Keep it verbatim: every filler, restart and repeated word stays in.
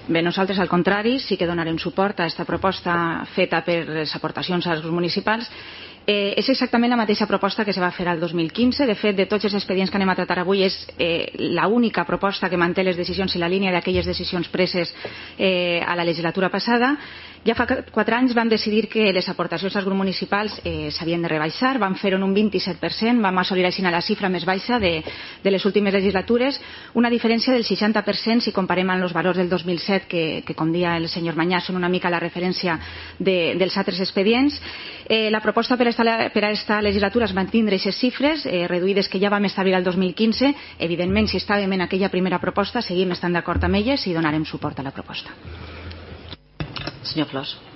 Bé, nosaltres, al contrari, sí que donarem suport a aquesta proposta feta per les aportacions als grups municipals. Eh, és exactament la mateixa proposta que se va fer al dos mil quinze. De fet, de tots els expedients que anem a tratar avui, és eh, l'única proposta que manté les decisions i la línia d'aquelles decisions preses eh, a la legislatura passada. Ja fa quatre anys vam decidir que les aportacions als grups municipals eh, s'havien de rebaixar. Vam fer-ho en un vint-i-set per cent. Vam assolir així la xifra més baixa de, de les últimes legislatures. Una diferència del seixanta per cent si comparem amb els valors del dos mil set, que, que com dia el senyor Mañá, són una mica la referència de, dels altres expedients. Eh, la proposta per esta, per a aquesta legislatura es mantindre aquestes xifres eh, reduïdes que ja vam establir el dos mil quinze. Evidentment, si estàvem en aquella primera proposta, seguim estant d'acord amb elles i donarem suport a la proposta. Senyor Flors.